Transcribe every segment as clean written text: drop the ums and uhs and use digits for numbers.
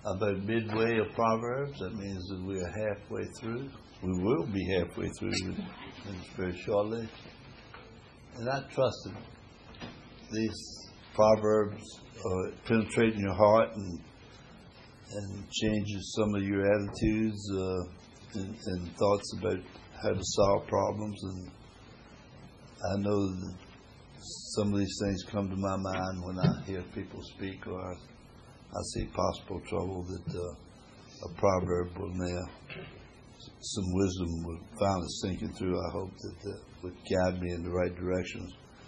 about midway of Proverbs. That means that we are halfway through. We will be halfway through very shortly. And I trust that these Proverbs penetrate in your heart and changes some of your attitudes and thoughts about how to solve problems. And I know that some of these things come to my mind when I hear people speak, or I see possible trouble, that a proverb will now, some wisdom will finally sinking through. I hope that would guide me in the right directions.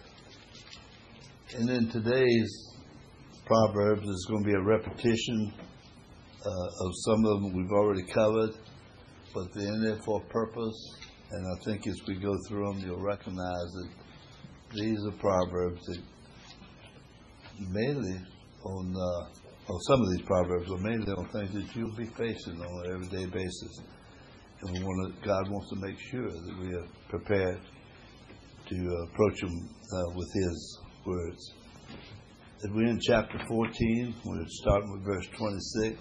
And then today's Proverbs is going to be a repetition of some of them we've already covered, but they're in there for a purpose. And I think as we go through them, you'll recognize that these are Proverbs that mainly on some of these Proverbs are mainly on things that you'll be facing on an everyday basis. And God wants to make sure that we are prepared to approach them with His words. And we're in chapter 14. We're starting with verse 26.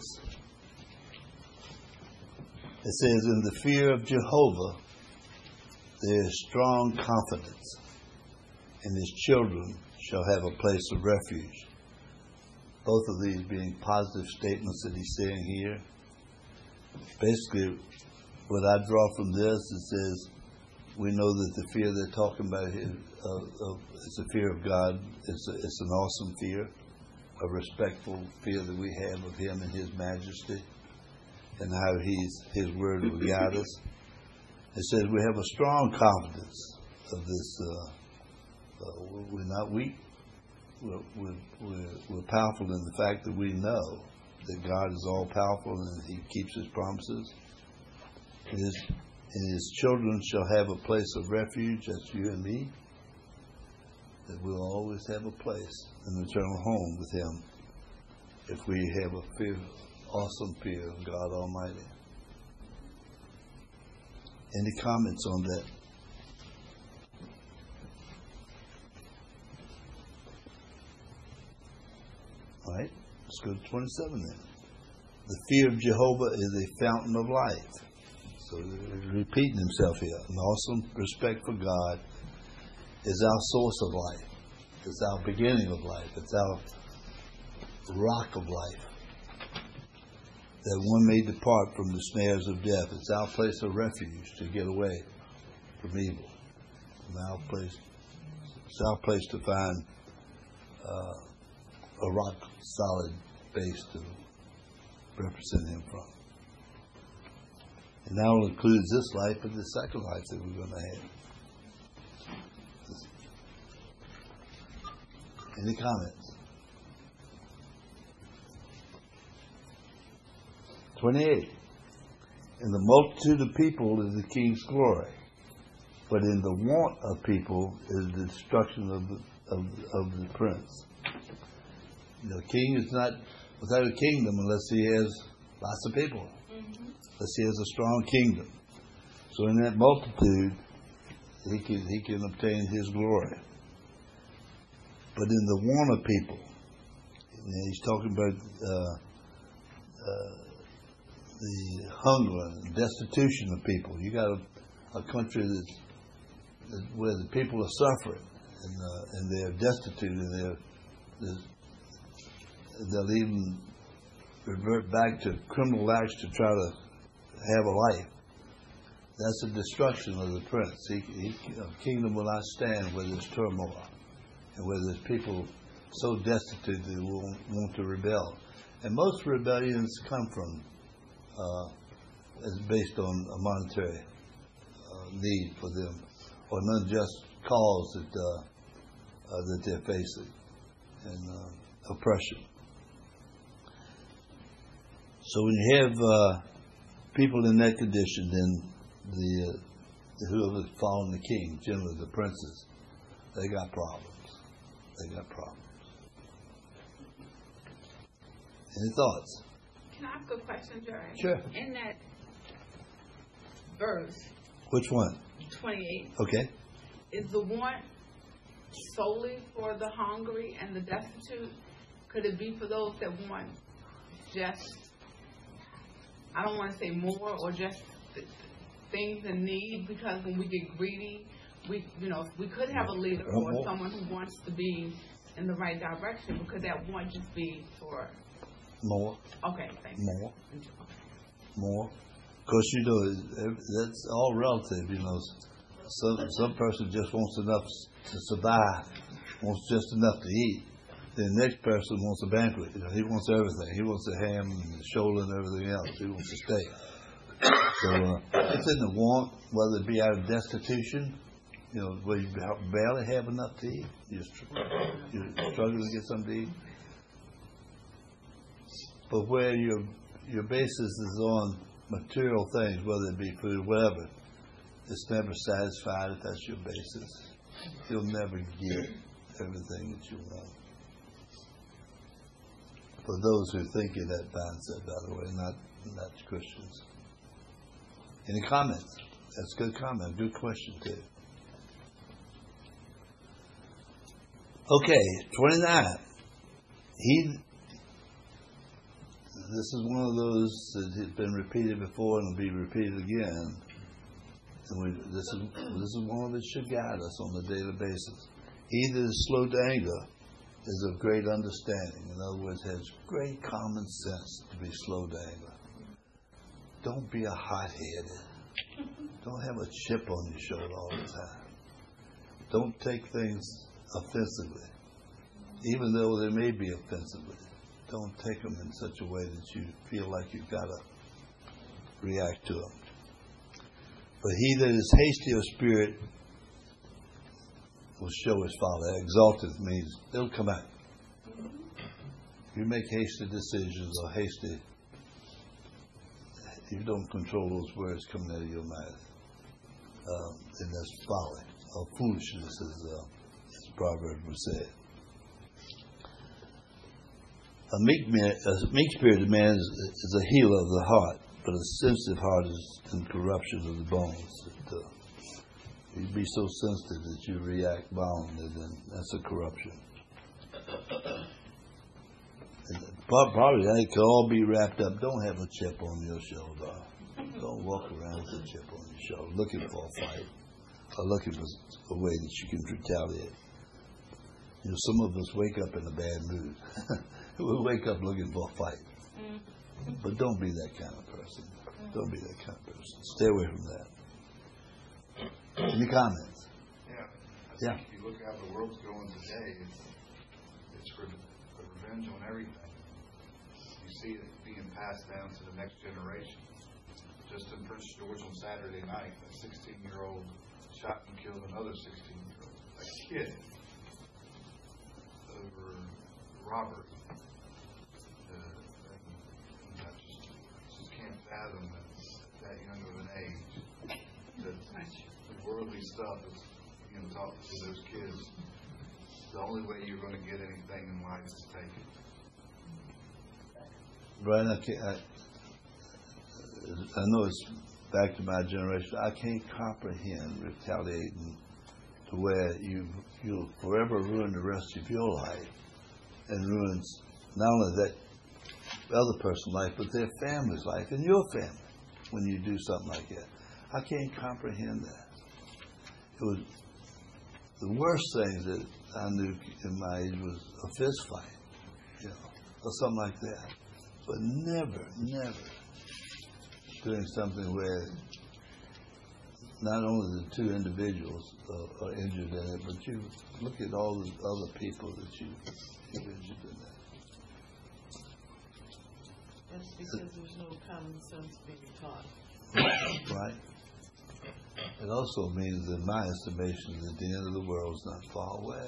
It says, "In the fear of Jehovah there is strong confidence, and His children shall have a place of refuge." Both of these being positive statements that He's saying here. Basically, what I draw from this, it says, we know that the fear they're talking about here, is the fear of God. It's an awesome fear, a respectful fear that we have of Him and His majesty, and how His word will guide us. It says we have a strong confidence of this. We're not weak. We're powerful in the fact that we know that God is all powerful and He keeps His promises. And His children shall have a place of refuge. That's you and me. That we'll always have a place, an eternal home with Him, if we have a awesome fear of God Almighty. Any comments on that? All right, let's go to 27 then. The fear of Jehovah is a fountain of life. So repeating himself here. An awesome respect for God is our source of life. It's our beginning of life. It's our rock of life. That one may depart from the snares of death. It's our place of refuge to get away from evil. It's our place to find a rock solid base to represent Him from. And that will include this life and the second life that we're going to have. Any comments? 28. In the multitude of people is the king's glory, but in the want of people is the destruction of the prince. The king is not without a kingdom unless he has lots of people. Unless he has a strong kingdom. So in that multitude, he can obtain his glory. But in the want of people, he's talking about the hunger and destitution of people. You got a country where the people are suffering and they're destitute and they'll even revert back to criminal acts to try to have a life. That's the destruction of the prince. A kingdom will not stand where there's turmoil and where there's people so destitute they won't want to rebel. And most rebellions come from is based on a monetary need for them, or an unjust cause that they're facing, and oppression. So when you have people in that condition, then whoever's following the king, generally the princes, they got problems. Any thoughts? Can I ask a question, Jerry? Sure. In that verse. Which one? 28. Okay. Is the want solely for the hungry and the destitute? Could it be for those that want just I don't want to say more or just things in need, because when we get greedy, we could have a leader or someone who wants to be in the right direction, because that won't just be for more. Okay, thank you. More. Of course, that's all relative. Some person just wants enough to survive, wants just enough to eat. The next person wants a banquet. He wants everything. He wants the ham and the shoulder and everything else. He wants the steak. So it's in the want, whether it be out of destitution, where you barely have enough to eat. You're struggling to get something to eat. But where your basis is on material things, whether it be food, whatever, it's never satisfied if that's your basis. You'll never get everything that you want. For those who think in that mindset, by the way, not Christians. Any comments? That's a good comment. Good question, too. Okay, 29. This is one of those that has been repeated before and will be repeated again. And this is one that should guide us on a daily basis. He that is slow to anger is of great understanding. In other words, has great common sense to be slow to anger. Don't be a hot-headed. Don't have a chip on your shoulder all the time. Don't take things offensively. Even though they may be offensively, don't take them in such a way that you feel like you've got to react to them. But he that is hasty of spirit will show his folly. Exalted means it'll come out. You make hasty decisions or hasty, you don't control those words coming out of your mouth. And that's folly or foolishness, as Proverbs would say. A meek-spirited man is a healer of the heart, but a sensitive heart is in corruption of the bones. You'd be so sensitive that you react violently, then that's a corruption. And probably that could all be wrapped up. Don't have a chip on your shoulder. Don't walk around with a chip on your shoulder looking for a fight or looking for a way that you can retaliate. Some of us wake up in a bad mood. We wake up looking for a fight. But don't be that kind of person. Don't be that kind of person. Stay away from that. Any comments? Yeah. I think if you look how the world's going today, it's revenge on everything. You see it being passed down to the next generation. Just in Prince George on Saturday night, a 16-year-old shot and killed another 16-year-old. A kid. Over robbery. I just can't fathom that young of an age that the worldly stuff is being taught to those kids. The only way you're going to get anything in life is take it. Brian, I know it's back to my generation. I can't comprehend retaliating to where you'll forever ruin the rest of your life and ruins not only that other person's life, but their family's life and your family when you do something like that. I can't comprehend that. It was the worst thing that I knew in my age was a fist fight, or something like that. But never doing something where not only the two individuals are injured in it, but you look at all the other people that you injured in that. That's because there's no common sense being taught. Right. It also means, in my estimation, that the end of the world is not far away.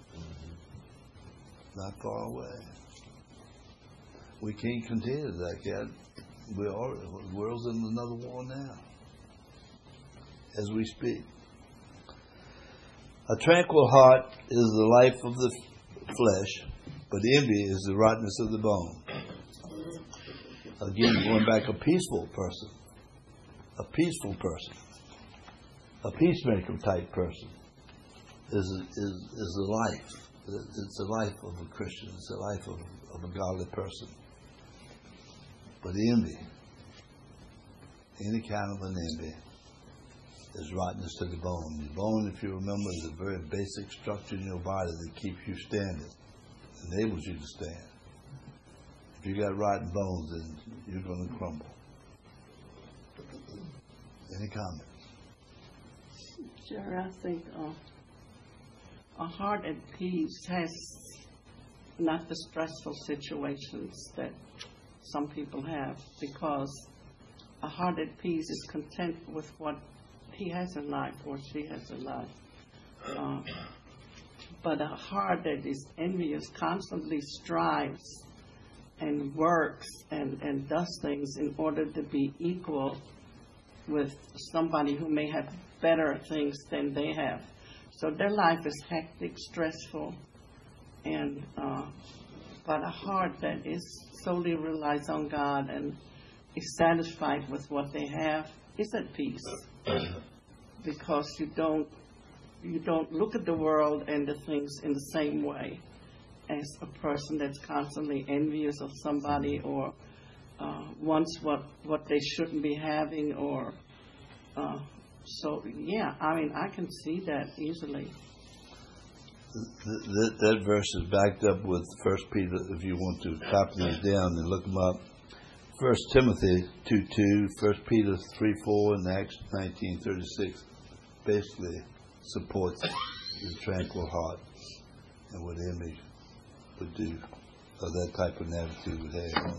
Not far away. We can't continue like that. The world's in another war now, as we speak. A tranquil heart is the life of the flesh, but envy is the rottenness of the bone. Again, going back, a peaceful person, a peacemaker type person is the life. It's the life of a Christian. It's the life of a godly person. But envy any kind of an envy is rottenness to the bone. The bone, if you remember, is a very basic structure in your body that keeps you standing, enables you to stand. If you got rotten bones, then you're going to crumble. Any comments? Sure, I think a heart at peace has not the stressful situations that some people have, because a heart at peace is content with what he has in life or she has in life. But a heart that is envious constantly strives and works and does things in order to be equal with somebody who may have better things than they have. So their life is hectic, stressful, and but a heart that is solely relies on God and is satisfied with what they have is at peace, because you don't look at the world and the things in the same way as a person that's constantly envious of somebody or wants what they shouldn't be having, or so yeah, I mean, I can see that easily. That verse is backed up with 1 Peter, if you want to copy these down and look them up. 1 Timothy 2:2, 1 Peter 3:4, and Acts 19:36 basically supports the tranquil heart and what envy would do, or that type of an attitude would have.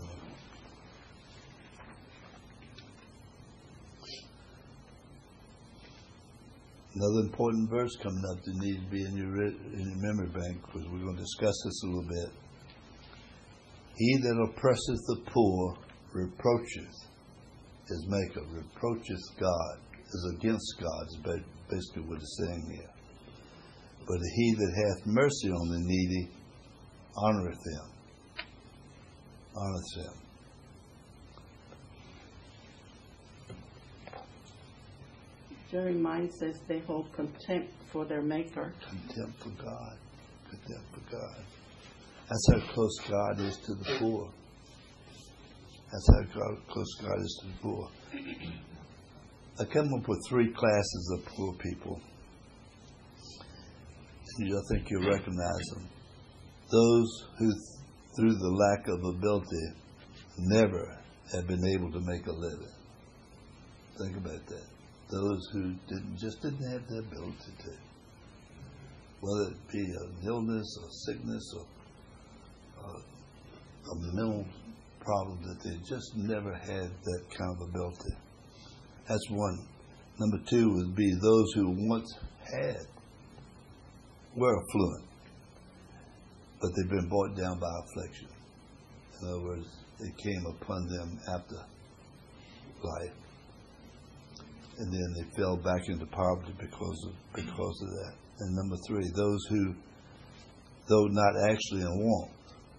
Another important verse coming up that needs to be in your memory bank, because we're going to discuss this a little bit. He that oppresseth the poor reproacheth his maker. Reproacheth God, is against God, is basically what it's saying here. But he that hath mercy on the needy honoreth him. Honoreth him. Jerry Mine says they hold contempt for their maker. Contempt for God. Contempt for God. That's how close God is to the poor. That's how close God is to the poor. I come up with 3 classes of poor people. I think you'll recognize them. Those who, through the lack of ability, never have been able to make a living. Think about that. Those who just didn't have the ability to. Whether it be an illness or sickness or a mental problem, that they just never had that kind of ability. That's one. Number 2 would be those who once were affluent, but they've been brought down by affliction. In other words, it came upon them after life, and then they fell back into poverty because of that. And number 3, those who, though not actually in want,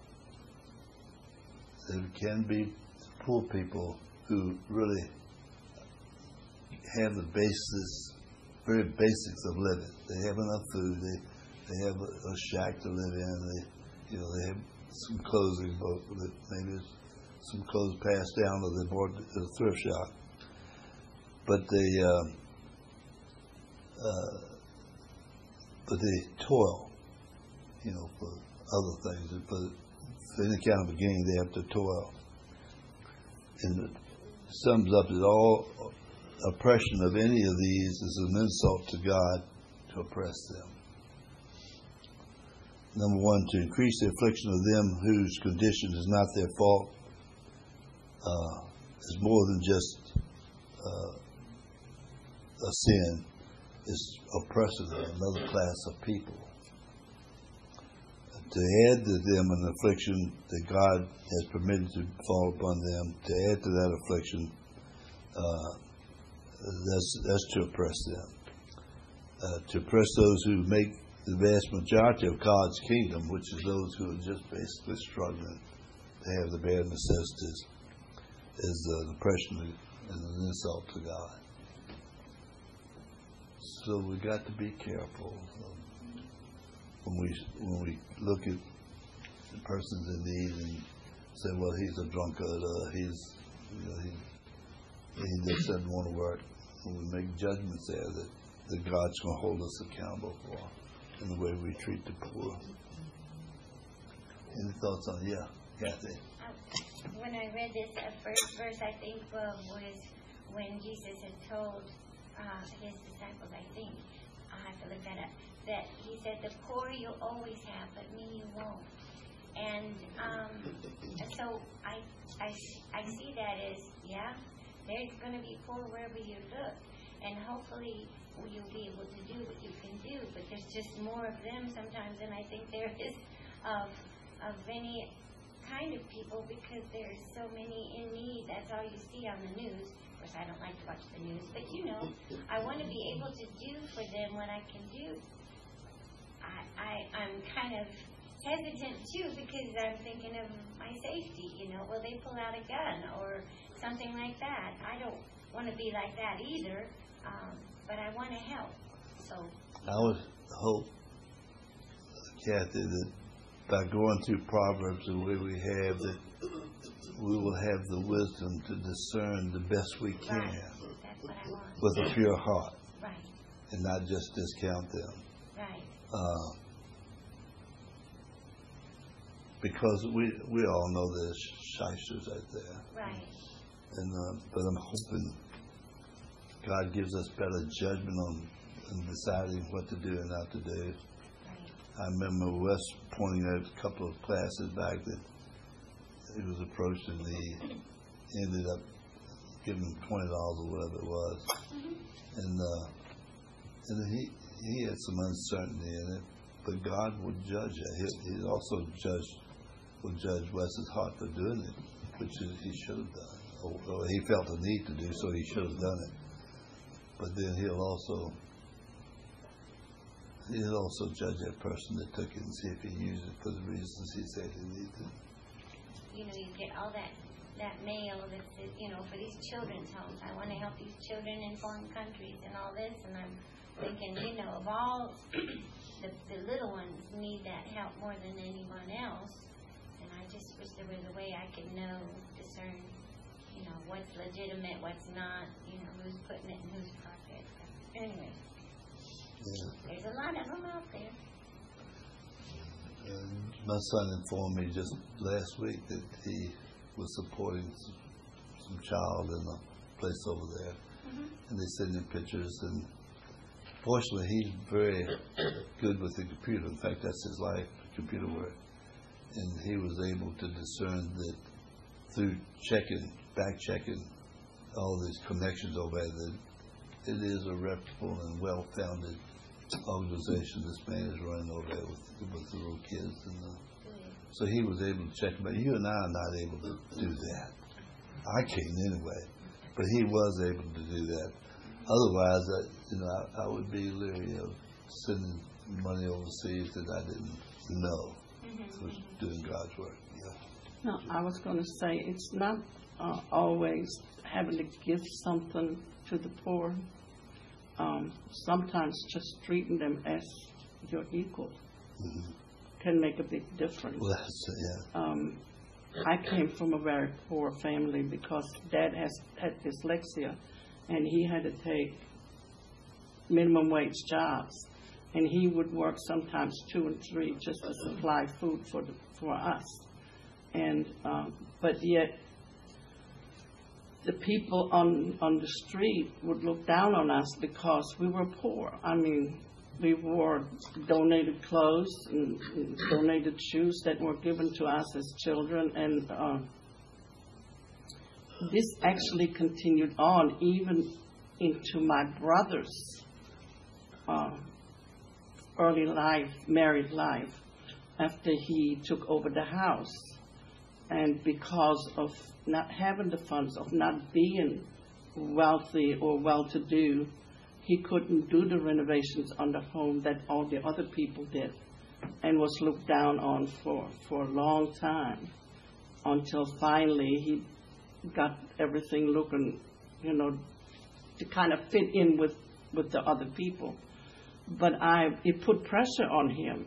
there can be poor people who really have the very basics of living. They have enough food. They have a shack to live in. They have some clothing, maybe some clothes passed down or they bought at a thrift shop. But they toil, for other things. For any kind of a gain, they have to toil. And it sums up that all oppression of any of these is an insult to God to oppress them. Number 1, to increase the affliction of them whose condition is not their fault is more than just a sin. It's oppressing another class of people. To add to them an affliction that God has permitted to fall upon them, to add to that affliction, that's to oppress them. To oppress those who make the vast majority of God's kingdom, which is those who are just basically struggling to have the bare necessities, is an oppression and an insult to God. So we got to be careful when we look at the persons in need and say, well, he's a drunkard, He just doesn't want to work. When we make judgments there that God's going to hold us accountable for in the way we treat the poor. Any thoughts on it? Yeah, Kathy. When I read this first verse, I think was when Jesus had told his disciples, I think, I'll have to look that up, that he said, the poor you'll always have, but me you won't. And so I see that as, yeah, there's going to be poor wherever you look. And hopefully you'll be able to do what you can do. But there's just more of them sometimes than I think there is of any kind of people, because there's so many in need. That's all you see on the news. Of course, I don't like to watch the news. But, I want to be able to do for them what I can do. I'm kind of hesitant too, because I'm thinking of my safety. Will they pull out a gun or something like that? I don't want to be like that either, but I want to help. So I would hope, Kathy, that by going through Proverbs the way we have, that we will have the wisdom to discern the best we can. Right. That's what I want. With a pure heart. Right. And not just discount them. Right. Because we all know there's shysters out there. Right. But I'm hoping God gives us better judgment on deciding what to do and not to do. Right. I remember Wes pointing out a couple of classes back that he was approached and he ended up giving him $20 or whatever it was. Mm-hmm. And he had some uncertainty in it, but God would judge it. He also would judge Wes's heart for doing it, which he should have done. Or he felt the need to do, so he should have done it. But then he'll also judge that person that took it and see if he used it for the reasons he said he needed to. You get all that mail that says, for these children's homes. I want to help these children in foreign countries and all this, and I'm thinking, of all the little ones need that help more than anyone else. And I just wish there was a way I could discern, what's legitimate, what's not, who's putting it in whose pocket. But anyway, There's a lot of them out there. My son informed me just last week that he was supporting some child in a place over there. Mm-hmm. And they sent him pictures, and fortunately he's very good with the computer. In fact, that's his life, computer work. And he was able to discern that through back checking all these connections over there, that it is a reputable and well-founded organization this man is running over there with the little kids. So he was able to check them. But you and I are not able to do that. I can't anyway. But he was able to do that. Otherwise, I would be leery of sending money overseas that I didn't know was doing God's work. Yeah. No, I was going to say it's not always having to give something to the poor. Sometimes just treating them as your equal can make a big difference. Well, that's, I came from a very poor family because Dad had dyslexia, and he had to take minimum wage jobs, and he would work sometimes 2 and 3 just to supply food for us. And but yet the people on the street would look down on us because we were poor. I mean, we wore donated clothes and donated shoes that were given to us as children, and this actually continued on even into my brother's early life, married life, after he took over the house. And because of not having the funds, of not being wealthy or well-to-do, he couldn't do the renovations on the home that all the other people did, and was looked down on for a long time, until finally he got everything looking, to kind of fit in with the other people. But it put pressure on him.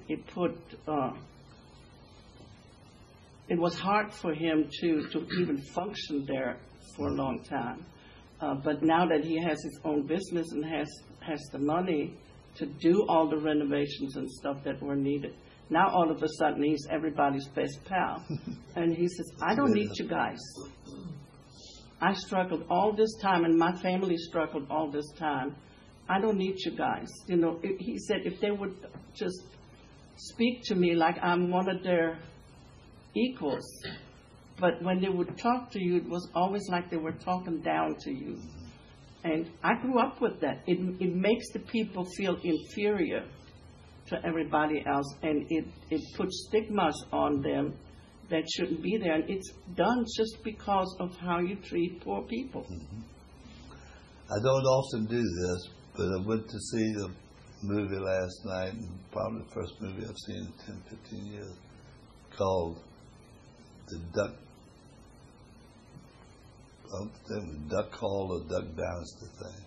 It was hard for him to even function there for a long time. But now that he has his own business and has the money to do all the renovations and stuff that were needed, now all of a sudden he's everybody's best pal. And he says, I don't need you guys. I struggled all this time, and my family struggled all this time. I don't need you guys. You know, he said if they would just speak to me like I'm one of their equals. But when they would talk to you, it was always like they were talking down to you. And I grew up with that. It makes the people feel inferior to everybody else, and it puts stigmas on them that shouldn't be there. And it's done just because of how you treat poor people. Mm-hmm. I don't often do this, but I went to see the movie last night, and probably the first movie I've seen in 10, 15 years, called The Duck. Duck Call or Duck Dynasty thing.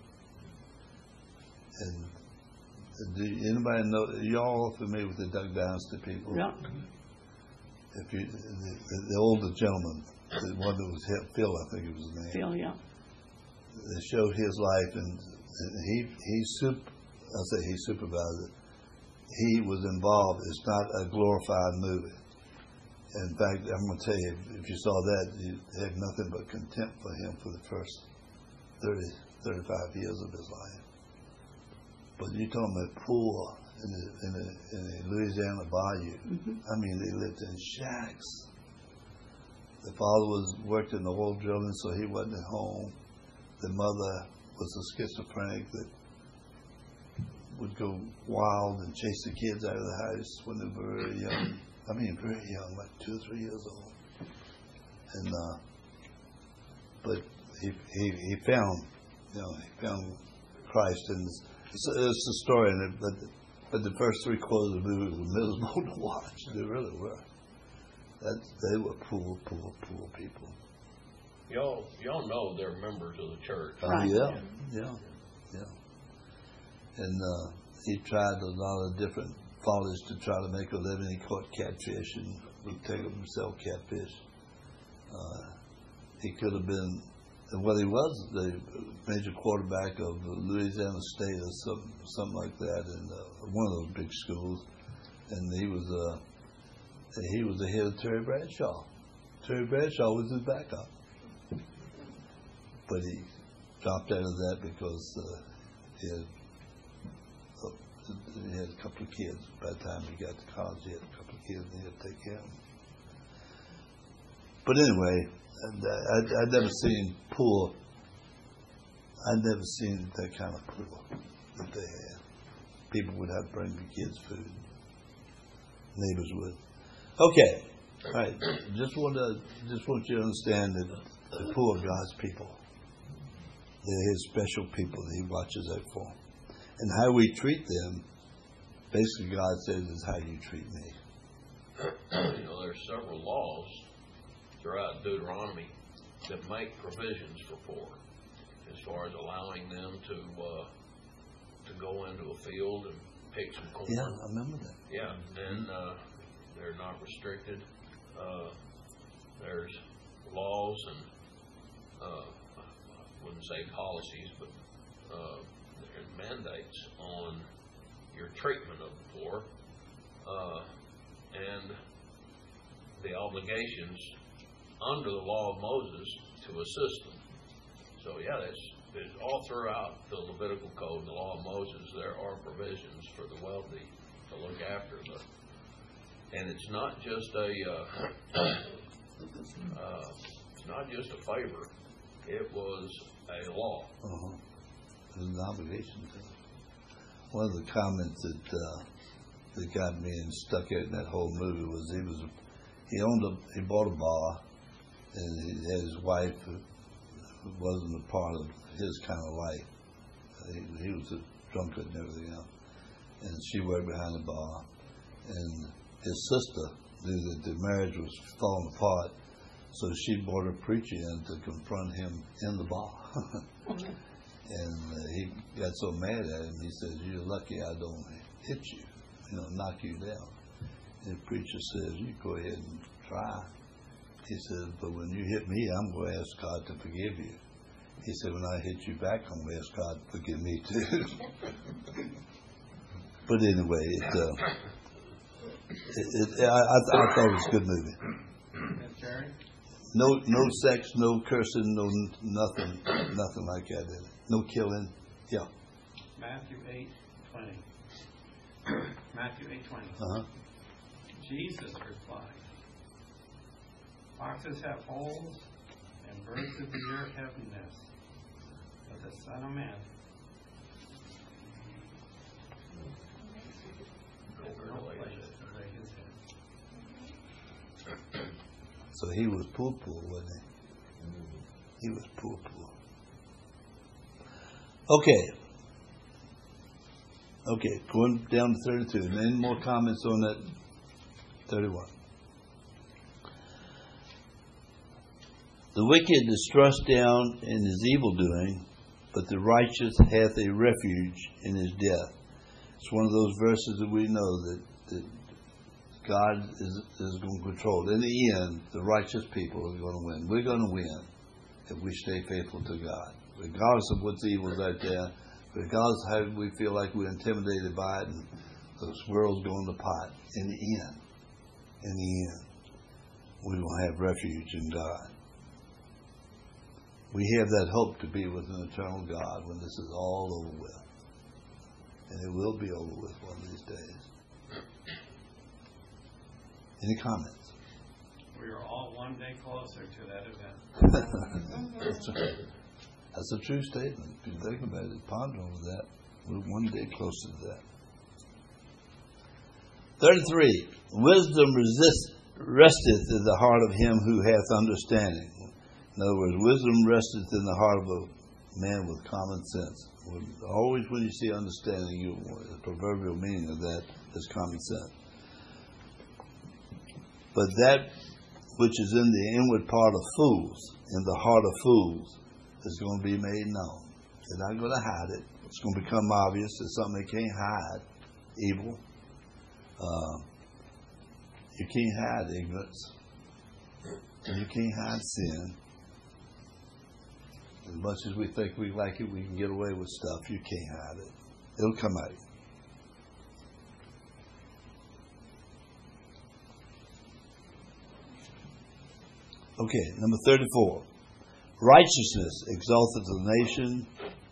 And do anybody know? Y'all familiar with the Duck Dynasty people? Yeah. If you, the older gentleman, the one that was Phil, I think it was his name. Phil, yeah. They showed his life, and he supervised it. He was involved. It's not a glorified movie. In fact, I'm going to tell you, if you saw that, you had nothing but contempt for him for the first 30, 35 years of his life. But you're talking about poor in the Louisiana bayou. Mm-hmm. I mean, they lived in shacks. The father worked in the oil drilling, so he wasn't at home. The mother was a schizophrenic that would go wild and chase the kids out of the house when they were very young. I mean, very young, like 2 or 3 years old. And but he found, he found Christ, and it's a story in it. But the first 3 quarters of the movie were miserable to watch. They really were. They were poor people. Y'all know they're members of the church. Right. Yeah. And he tried a lot of different follies to try to make a living. He caught catfish and would take them and sell catfish. He could have been, well, he was the major quarterback of Louisiana State or something like that, in one of those big schools. And he was the head of Terry Bradshaw. Terry Bradshaw was his backup. But he dropped out of that because he had a couple of kids. By the time he got to college, he had a couple of kids and he had to take care of them. But anyway, I'd never seen poor. I'd never seen that kind of poor that they had. People would have to bring the kids food. Neighbors would. Okay. All right. Just want you to understand that the poor are God's people. They're His special people that He watches out for. And how we treat them, basically God says, is how you treat me. There's several laws throughout Deuteronomy that make provisions for poor, as far as allowing them to go into a field and pick some corn. Yeah, I remember that. Yeah, and they're not restricted. There's laws and I wouldn't say policies, but there's mandates on your treatment of the poor and the obligations under the law of Moses to assist them. So yeah, there's all throughout the Levitical Code, the law of Moses, there are provisions for the wealthy to look after them. And it's not just it's not just a favor. It was a law. Uh-huh. It was an obligation to them. One of the comments that got me and stuck out in that whole movie was he bought a bar, and he had his wife who wasn't a part of his kind of life. He was a drunkard and everything else, and she worked behind the bar, and his sister knew that the marriage was falling apart, so she brought a preacher in to confront him in the bar. And he got so mad at him, he says, "You're lucky I don't hit you, knock you down." And the preacher says, "You go ahead and try." He says, "But when you hit me, I'm going to ask God to forgive you." He said, when I hit you back, I'm going to ask God to forgive me too. But anyway, I thought it was a good movie. No sex, no cursing, no nothing like that in it. No killing. Yeah. Matthew 8:20. Matthew 8:20. Uh-huh. Jesus replied, "Foxes have holes, and birds of the air have nests, but the Son of Man has no place to lay his head." So he was poo-poo, wasn't he? He was poo-poo. Okay, going down to 32. And any more comments on that 31? The wicked is thrust down in his evil doing, but the righteous hath a refuge in his death. It's one of those verses that we know that God is going to control. In the end, the righteous people are going to win. We're going to win if we stay faithful to God. Regardless of what's evil out there, regardless of how we feel like we're intimidated by it and this world's going to pot. In the end, we will have refuge in God. We have that hope to be with an eternal God when this is all over with. And it will be over with one of these days. Any comments? We are all one day closer to that event. That's right. That's a true statement. If you think about it, ponder over that. We're one day closer to that. 33. Wisdom resteth in the heart of him who hath understanding. In other words, wisdom resteth in the heart of a man with common sense. Always when you see understanding, the proverbial meaning of that is common sense. But that which is in the inward part of fools, in the heart of fools, is going to be made known. They're not going to hide it. It's going to become obvious. It's something they can't hide. Evil. You can't hide ignorance. And you can't hide sin. As much as we think we like it, we can get away with stuff. You can't hide it. It'll come out. Okay, number 34. Righteousness exalteth the nation,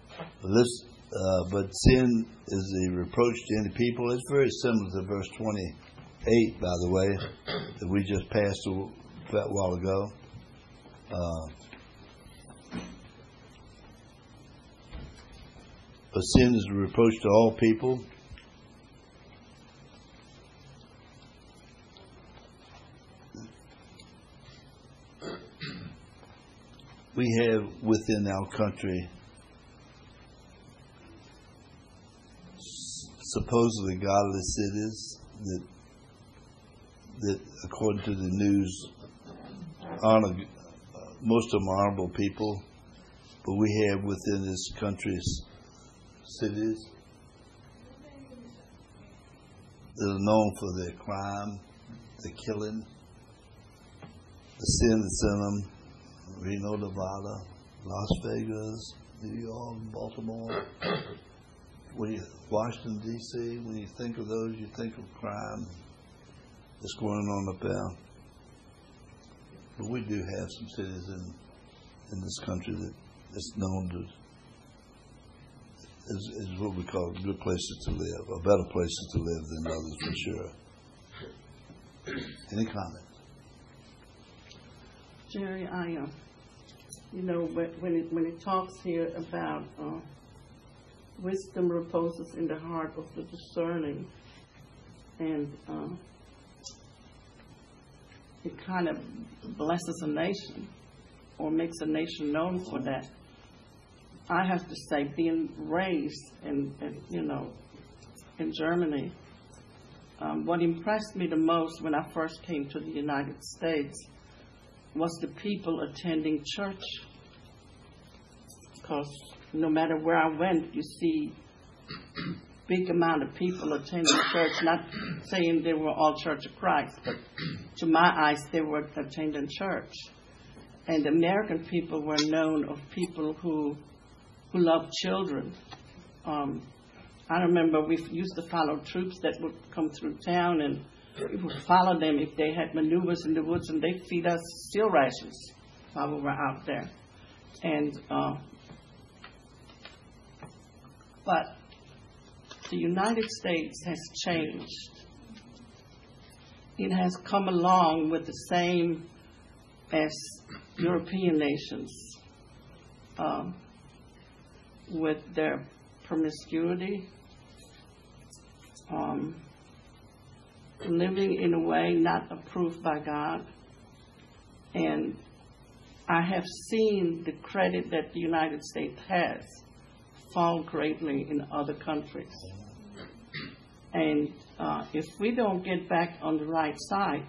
but sin is a reproach to any people. It's very similar to verse 28, by the way, that we just passed a while ago. But sin is a reproach to all people. We have within our country supposedly godless cities that according to the news, most of them are honorable people, but we have within this country's cities that are known for their crime, the killing, the sin that's in them. Reno, Nevada, Las Vegas, New York, Baltimore. Washington, D.C., when you think of those, you think of crime that's going on up there. But we do have some cities in this country that is known to is what we call good places to live, or better places to live than others for sure. Any comments? Jerry, when it talks here about wisdom reposes in the heart of the discerning, and it kind of blesses a nation or makes a nation known for that. I have to say, being raised in Germany, what impressed me the most when I first came to the United States was the people attending church. Because no matter where I went, you see big amount of people attending church, not saying they were all Church of Christ, but to my eyes, they were attending church. And the American people were known of people who loved children. I remember we used to follow troops that would come through town, and we would follow them if they had maneuvers in the woods, and they'd feed us steel rations while we were out there. And but the United States has changed. It has come along with the same as European nations, with their promiscuity, living in a way not approved by God. And I have seen the credit that the United States has fall greatly in other countries. And if we don't get back on the right side,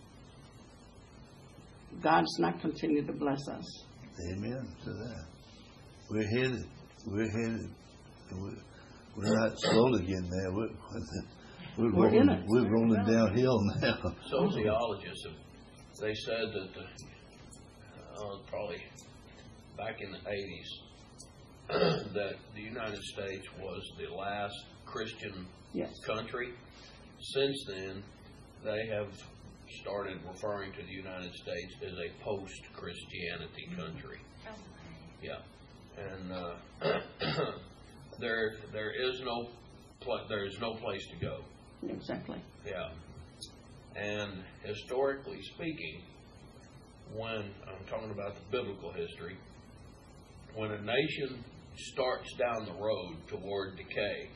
God's not continue to bless us. Amen to that. We're headed. We're headed. We're not slowly getting there. We're rolling downhill now. Sociologists, they said that probably back in the 80s, that the United States was the last Christian country. Since then, they have started referring to the United States as a post-Christianity country. Yeah, and there is no place to go. Exactly. Yeah, and historically speaking, when I'm talking about the biblical history, when a nation starts down the road toward decay,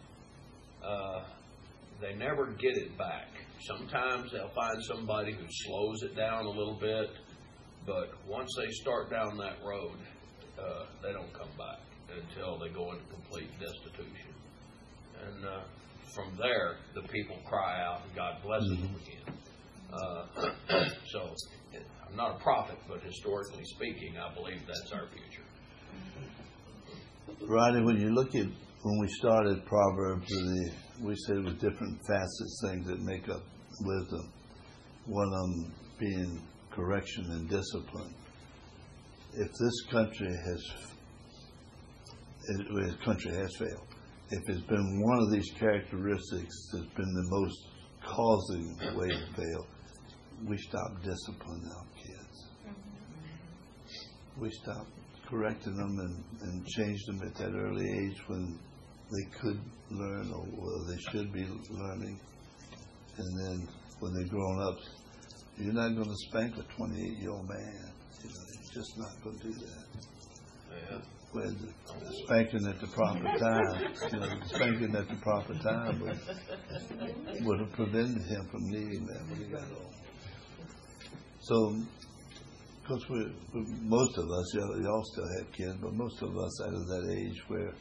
they never get it back. Sometimes they'll find somebody who slows it down a little bit, but once they start down that road, they don't come back until they go into complete destitution. And from there, the people cry out and God blesses them again. So I'm not a prophet, but historically speaking, I believe that's our future. Rodney, when you look at when we started Proverbs, we said it was different facets, things that make up wisdom. One of them being correction and discipline. If this country has failed, if it's been one of these characteristics that's been the most causing way to fail, we stop disciplining our kids. We stop correcting them and changed them at that early age when they could learn or they should be learning. And then when they're grown up, you're not going to spank a 28-year-old man. You're just not going to do that. Yeah. With spanking at the proper time, spanking at the proper time would have prevented him from needing that when he got old. So, because most of us, y'all still have kids, but most of us out of that age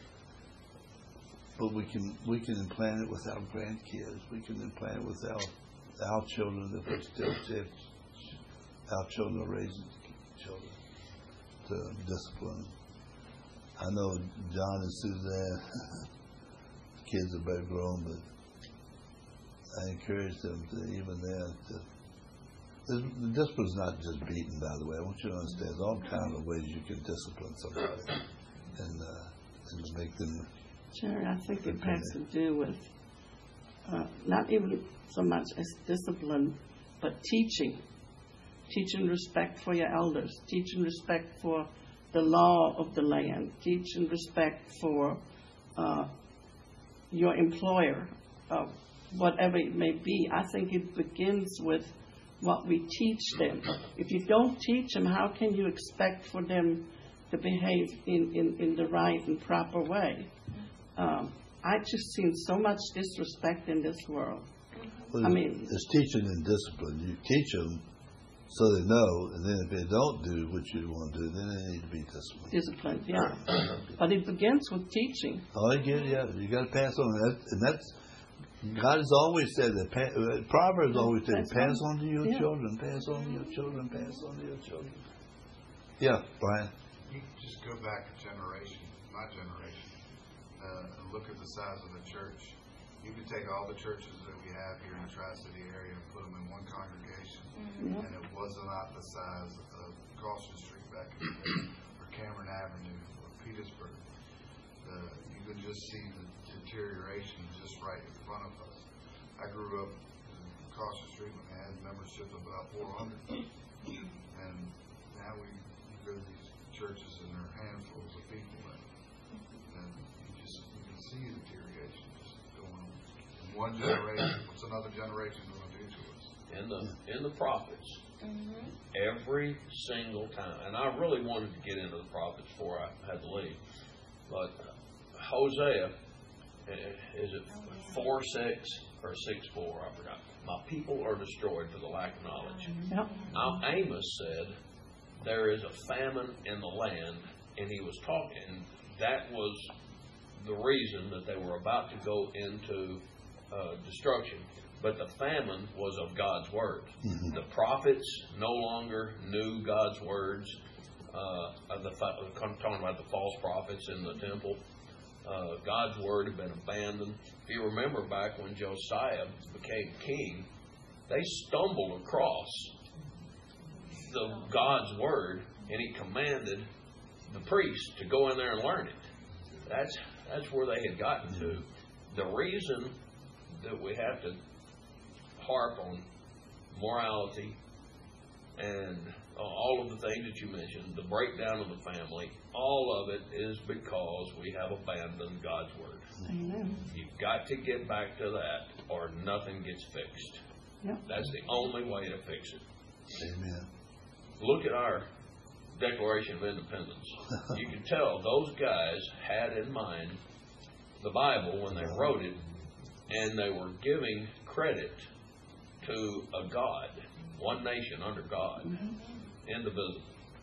but we can implant it with our grandkids. We can implant it with our children if we still our children are raising children to discipline. I know John and Suzanne, the kids are better grown, but I encourage them to even there. The discipline is not just beating, by the way. I want you to understand there's all kinds of ways you can discipline somebody and make them. Jerry, I think it has to do with not even so much as discipline, but teaching. Teaching respect for your elders. Teaching respect for the law of the land. Teaching respect for your employer, whatever it may be. I think it begins with what we teach them. If you don't teach them, how can you expect for them to behave in the right and proper way? I just seen so much disrespect in this world. Well, it's teaching and discipline. You teach them so they know, and then if they don't do what you want to do, then they need to be disciplined. Disciplined, yeah. But it begins with teaching. Oh, I get it, yeah. You got to pass on that, and that's God has always said that. Proverbs always said, pass on to your children, pass on to your children, pass on to your children. Yeah, Brian. You just go back a generation, my generation, and look at the size of the church you could take all the churches that we have here in the Tri-City area and put them in one congregation, and it was not the size of Caution Street back in the day, or Cameron Avenue, or Petersburg. You could just see the deterioration just right in front of us. I grew up in Caution Street when they had membership of about 400, and now we go to these churches and there are handfuls of people in it. And you can see the deterioration just going on. In one generation, what's another generation going to do to us? In the prophets, every single time, and I really wanted to get into the prophets before I had to leave, but Hosea, is it 4:6 or 6:4? I forgot. My people are destroyed for the lack of knowledge. Yep. Now Amos said, there is a famine in the land, and he was talking. That was the reason that they were about to go into destruction. But the famine was of God's word. The prophets no longer knew God's words. Talking about the false prophets in the temple. God's word had been abandoned. If you remember back when Josiah became king, they stumbled across God's word, and he commanded the priests to go in there and learn it. That's where they had gotten to. The reason that we have to harp on morality and all of the things that you mentioned, the breakdown of the family, all of it is because we have abandoned God's word. Amen. You've got to get back to that, or nothing gets fixed. Yep. That's the only way to fix it. Amen. Look at our Declaration of Independence. You can tell those guys had in mind the Bible when they wrote it, and they were giving credit to a God, one nation under God, indivisible.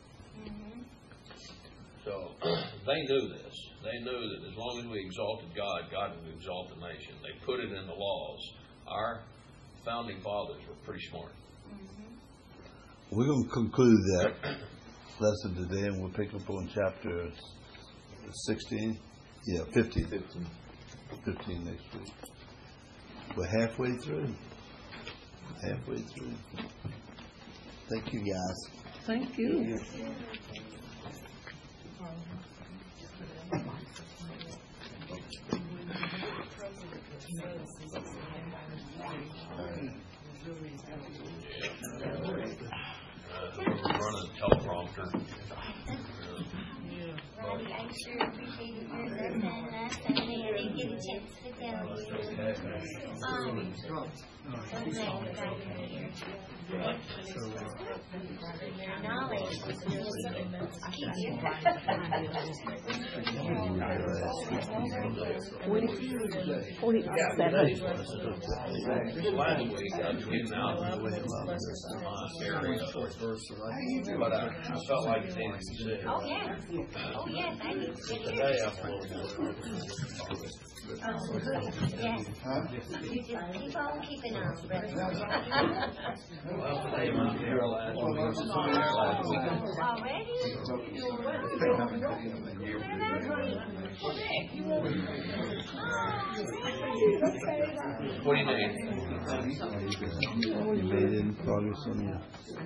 So they knew this. They knew that as long as we exalted God, God would exalt the nation. They put it in the laws. Our founding fathers were pretty smart. We're going to conclude that lesson today, and we'll pick up on chapter 16. Yeah, 15. 15 next week. We're halfway through. Thank you, guys. Thank you. We're running a teleprompter. Roddy, I sure appreciated your lesson last Sunday. I didn't get a chance to tell you. So glad you got here. Your knowledge keep you. Last week I was getting out of my area, but I felt like it needed to be said. Oh, yeah. Oh, yes, I need to get Today here. I'm a little more. Yes. You just keep on keeping on, brother. Well, today I'm here last week. Already? What do you need? You made any progress on your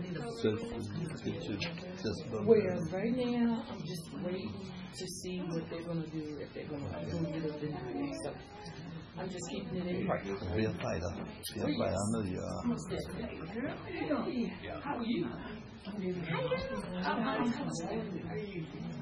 testimony? Well, right now, I'm just waiting to see what they're going to do, if they're going to approve it or deny it. So I'm just keeping it in prayer. Be a fighter. I know you are. Most definitely. Girl, how are you? How you doing?